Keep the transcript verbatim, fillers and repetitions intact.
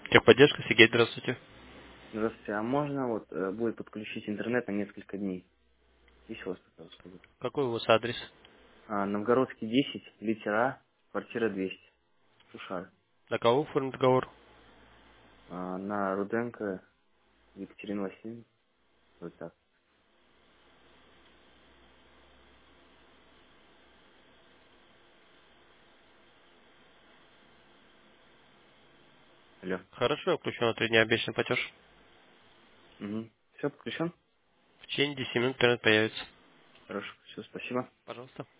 Техподдержка, Сергей, здравствуйте. Здравствуйте, а можно вот э, будет подключить интернет на несколько дней? Есть у вас такая услуга? Какой у вас адрес? А, Новгородский десять, литера, квартира двести, Сушар. На кого оформлен договор? А, на Руденко Екатерина Васильевна. Вот так. Алло. Хорошо, включен на три дня обещан платеж. Угу. Все, подключен? В течение десяти минут интернет появится. Хорошо, все, спасибо. Пожалуйста.